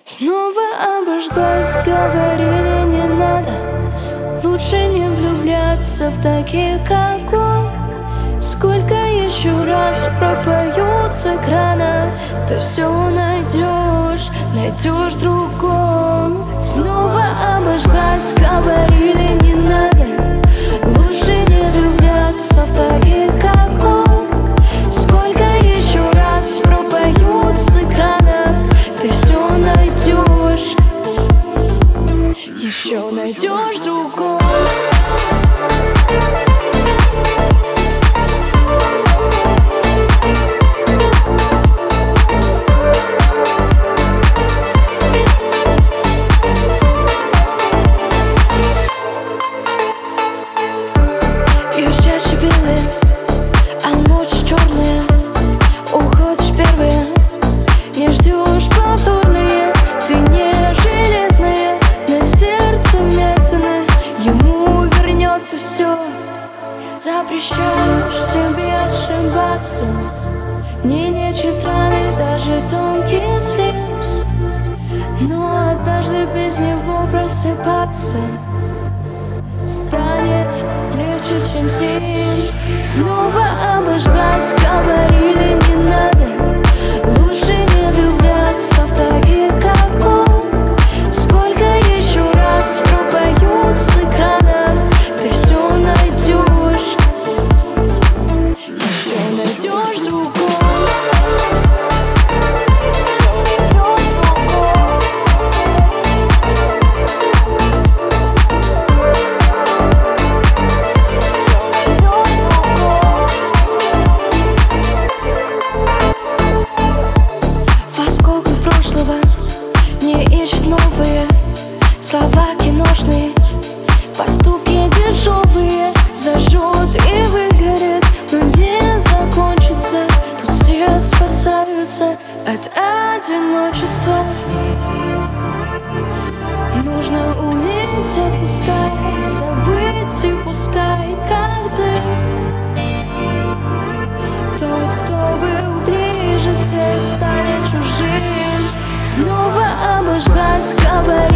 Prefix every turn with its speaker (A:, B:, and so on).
A: Снова обожглась, говорили не надо. Лучше не влюбляться в таких, как он. Сколько еще раз пропоют с экранов, ты все найдешь в другом. Снова обожглась, говорили не надо. Лучше не влюбляться в таких, как он. Сколько еще раз пропоют с экранов, ты все найдешь, еще найдешь другого. Ее чаще белые, а ночи черные. Уходишь первые, не ждешь повторные. Ты не железная, на сердце вмятины. Ему вернется все. Запрещаешь себе ошибаться, не лечит раны даже тонкий слез. Но однажды без него просыпаться станет легче, чем с ним. Снова обожглась, говорили не надо. Лучше не влюбляться в таких, как он. Сколько еще раз пропоют с экранов, ты все найдешь, еще найдешь другого. Не ищут новые слова киношные, поступки дешевые. Зажжет и выгорит, но не закончится. Тут все спасаются от одиночества. Нужно уметь отпускать, забыть и пускай, как дым. Тот, кто был ближе всех, станет чужим. Снова обожглась, говорит